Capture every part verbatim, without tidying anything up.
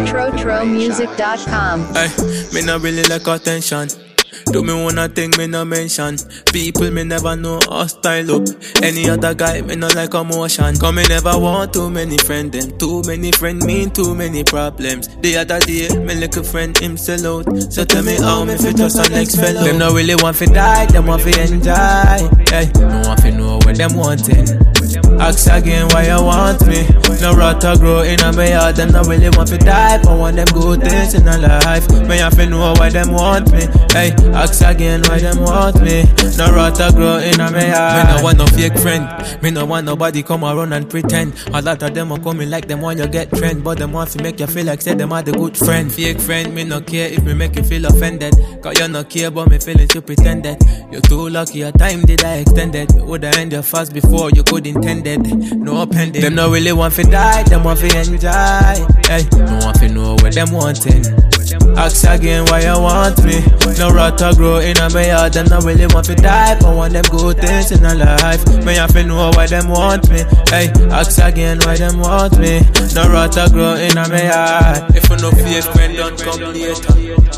Tro Tro Music dot com. Hey, me not really like attention. Do me wanna thing me no mention. People me never know how style up. Any other guy me no like emotion. Cause me never want too many friend them. Too many friend mean too many problems. The other day me little friend him sell out. So tell me how me fit trust the next fellow. Them no really want fi die, them want fi enjoy. Hey, no want fi know what them wanting. Ask again why you want me. No rat to grow in a me yard. Them no really want fi die, but want them good things in a life. Me have to know why them want me. Hey, ask again why them want me. No rat to grow in a me yard. Me no want no fake friend. Me no want nobody come around and pretend. A lot of them are coming like them want you get trend, but them want to make you feel like say them are the good friend. Fake friend, me no care if me make you feel offended. Cause you no care about me feelings you pretended. You too lucky your time did I extended. Me woulda end your fast before you could intended. No pending. Them no really want to die, them want to enjoy. Hey, no want to know what them wanting. Ask again why you want me. No rat to grow in a me yard. Them no really want to die, but want them good things in a life. Me have to know why them want me. Hey, ask again why them want me. No rat to grow in a me yard. If you no fake friend don't come later,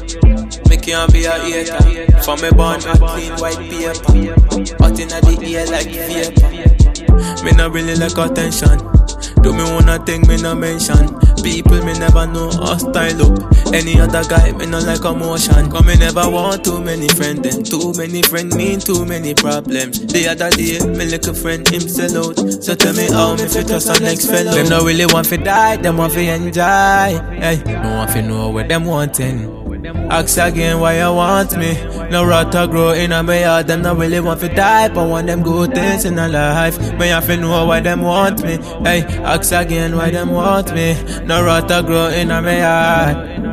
me can't be a hater. For me born a clean white paper, but inna the ear like vapor. Me no really like attention. Do me wanna thing me no mention. People me never know how style up. Any other guy me no like emotion. Cause me never want too many friend them. Too many friend mean too many problems. The other day me little friend him sell out. So tell me how me fit trust the next fellow. Them no really want to die, them want to enjoy. Hey, no want to know what them wanting. Ask again why you want me. No rat to grow in a me yard. Them no really want to die, but want them good things in a life. Me have to know why them want me. Hey, ask again why them want me. No rat to grow in a me yard.